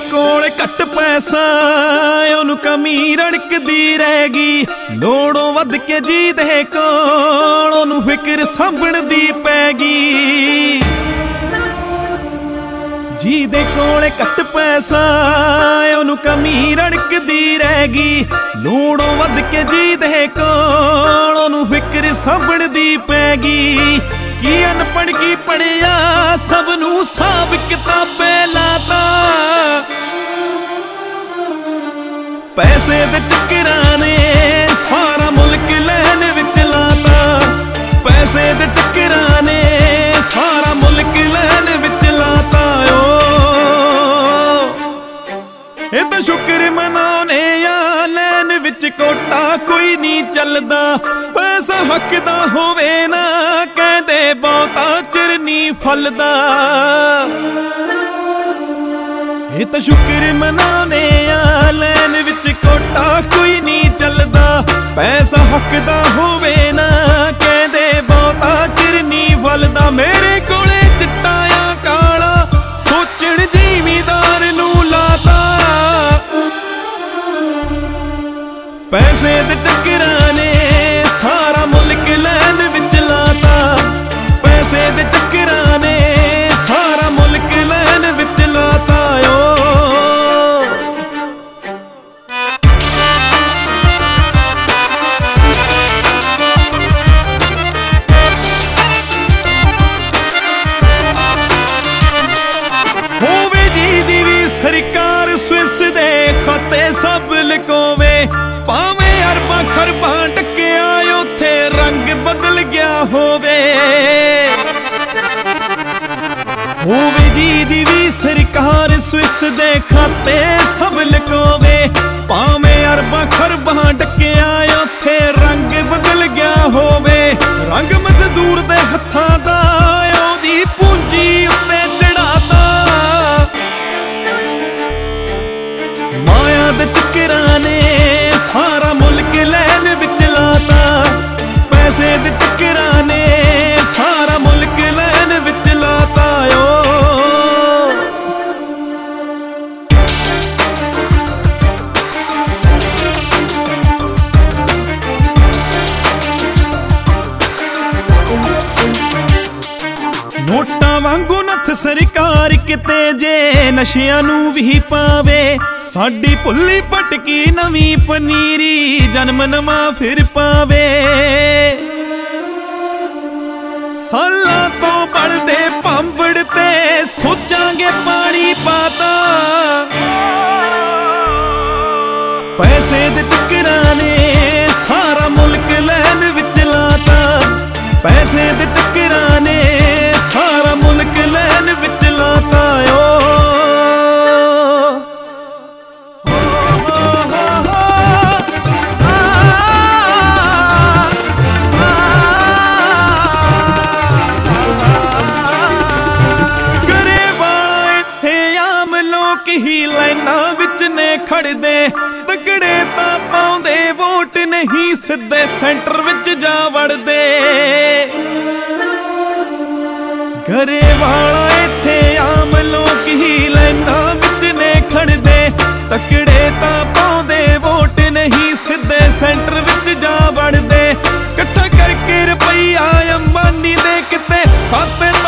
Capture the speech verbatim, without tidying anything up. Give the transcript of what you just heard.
ਕੋਲ ਘੱਟ ਪੈਸਾ ਉਹਨੂੰ ਕਮੀ ਰੜਕਦੀ ਰਹਿ ਗਈ। ਲੋੜੋਂ ਵੱਧ ਕੇ ਜੀ ਦੇ ਕੋਲ ਉਹਨੂੰ ਫਿਕਰ ਸਾਂਭਣ ਦੀ ਪੈ ਗਈ। ਜੀ ਦੇ ਕੋਲ ਘੱਟ ਪੈਸਾ ਉਹਨੂੰ ਕਮੀ ਰੜਕਦੀ ਰਹਿ ਗਈ। ਲੋੜੋਂ ਵੱਧ ਕੇ ਜੀ ਦੇ ਕੋਲ ਉਹਨੂੰ ਫਿਕਰ ਸਾਂਭਣ ਦੀ ਪੈ ਗਈ। ਕੀ ਅਨਪੜ੍ਹ ਕੀ ਪੜਿਆ ਸਭ ਨੂੰ ਹਿਸਾਬ ਕਿਤਾਬੇ ਲਾਤਾ। ਪੈਸੇ ਦੇ ਚੱਕਰਾਂ ਨੇ ਸਾਰਾ ਮੁਲਕ ਲੈਣ ਵਿੱਚ ਲਾਤਾ। ਪੈਸੇ ਦੇ ਚੱਕਰਾਂ ਨੇ ਸਾਰਾ ਮੁਲਕ ਲੈਣ ਵਿੱਚ ਲਾਤਾ। ਓ ਇਹ ਤਾਂ ਸ਼ੁਕਰ ਮਨਾਉਣੇ ਆ ਲੈਣ ਵਿੱਚ ਕੋਟਾ ਕੋਈ ਨਹੀਂ ਚੱਲਦਾ। ਪੈਸਾ ਹੱਕ ਦਾ ਹੋਵੇ ਨਾ ਕਹਿੰਦੇ ਬਹੁਤਾ ਚਿਰ ਨਹੀਂ ਫਲਦਾ। ਇਹ ਤਾਂ ਸ਼ੁਕਰ ਮਨਾਉਣੇ ਆ ਲੈਣ ਵਿੱਚ ਕੋਟਾ ਕੋਈ ਨਹੀਂ ਚੱਲਦਾ। ਪੈਸਾ ਹੱਕ ਦਾ ਹੋਵੇ ਨਾ ਕਹਿੰਦੇ ਬਹੁਤਾ ਚਿਰ ਨਹੀਂ ਫਲਦਾ। ਮੇਰੇ ਕੋਲੇ ਚਿੱਟਾ ਆ ਕਾਲਾ ਸੋਚਣ ਜ਼ਿਮੀਦਾਰ ਨੂੰ ਲਾਤਾ। ਪੈਸੇ ਦੇ ਚੱਕਰਾਂ ਨੇ ਸਾਰਾ ਮੁਲਕ ਲੈਣ ਵਿੱਚ ਲਾਤਾ। ਪੈਸੇ ਦੇ ਚੱਕਰਾਂ ਨੇ ਸਾਰਾ ਮੁਲਕ ਲੈਣ ਵਿੱਚ ਲਾਤਾ। ਓ ਹੋਵੇ ਜੀ ਦੀ ਵੀ ਸਰਕਾਰ ਸਵਿਸ ਦੇ ਖਾਤੇ ਸਭ ਲੁਕਾਵੇ। ਭਾਵੇਂ ਅਰਬਾਂ ਖਰਬਾਂ ਟੱਕਿਆ ਉੱਥੇ ਰੰਗ ਬਦਲ ਗਿਆ ਹੋਵੇ। ਹੋਵੇ ਜੀ ਦੀ ਵੀ ਸਰਕਾਰ ਸਵਿਸ ਦੇ ਖਾਤੇ ਸਭ ਲੁਕਾਵੇ। ਭਾਵੇਂ ਅਰਬਾਂ ਖਰਬਾਂ ਟੱਕਿਆ ਉੱਥੇ ਰੰਗ ਬਦਲ ਗਿਆ ਹੋਵੇ। ਰੰਗ ਮਜ਼ਦੂਰ ਦੇ ਹੱਥਾਂ ਦਾ ਉਹਦੀ ਪੂੰਜੀ ਉੱਤੇ ਚੜਾਤਾ। ਮਾਇਆ ਦੇ ਚੱਕਰਾਂ ਨੇ ਸਾਰਾ ਮੁਲਕ ਲੈਣ ਵਿੱਚ ਲਾਤਾ। ਪੈਸੇ ਦੇ ਚੱਕਰਾਂ ਨੇ ਸਾਰਾ ਮੁਲਕ ਲੈਣ ਵਿੱਚ ਲਾਤਾ। ਓ ਨੋਟਾਂ ਵਾਂਗੂ ਨੱਥ ਸਰਕਾਰ ਕਿਤੇ ਜੇ ਨਸ਼ਿਆਂ ਨੂੰ ਵੀ ਪਾਵੇ। ਸਾਡੀ ਭੁੱਲੀ ਭਟਕੀ ਨਵੀਂ ਪਨੀਰੀ ਜਨਮ ਨਵਾਂ ਫਿਰ ਪਾਵੇ। ਸਾਲਾਂ ਤੋਂ ਬਲਦੇ ਭਾਂਬੜ ਤੇ ਸੋਚਾਂਗੇ ਪਾਣੀ ਪਾਤਾ। ਪੈਸੇ ਦੇ ਚੱਕਰਾਂ ਨੇ ਸਾਰਾ ਮੁਲਕ ਲੈਣ ਵਿੱਚ ਲਾਤਾ। ਪੈਸੇ ਦੇ ਚੱਕਰਾਂ ਨੇ ਸਾਰਾ ਮੁਲਕ ਲੈਣ ਵਿੱਚ ਲਾਤਾ। ਓ ਹੀ ਲਾਈਨਾਂ ਵਿੱਚ ਨੇ ਖੜਦੇ ਤਗੜੇ ਤਾਂ ਪਾਉਂਦੇ ਵੋਟ ਨਹੀਂ ਸਿੱਧੇ ਸੈਂਟਰ ਵਿੱਚ ਜਾ ਵੜਦੇ। ਗਰੇਵਾਲਾ ਇੱਥੇ ਆਮ ਲੋਕ ਹੀ ਲਾਈਨਾਂ ਵਿੱਚ ਨੇ ਖੜਦੇ ਤਗੜੇ ਤਾਂ ਪਾਉਂਦੇ ਵੋਟ ਨਹੀਂ ਸਿੱਧੇ ਸੈਂਟਰ ਵਿੱਚ ਜਾ ਵੜਦੇ। ਇਕੱਠਾ ਕਰਕੇ ਰੁਪਈਆ ਅੰਬਾਨੀ ਦੇ ਕਿਤੇ ਖਾਤੇ